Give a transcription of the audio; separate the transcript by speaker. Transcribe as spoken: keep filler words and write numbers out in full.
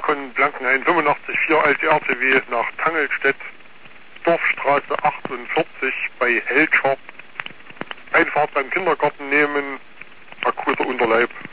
Speaker 1: von Blankenhain fünfundachtzig vier alte R T W nach Tangelstedt, Dorfstraße achtundvierzig bei Heldscher. Einfahrt beim Kindergarten nehmen, akuter Unterleib.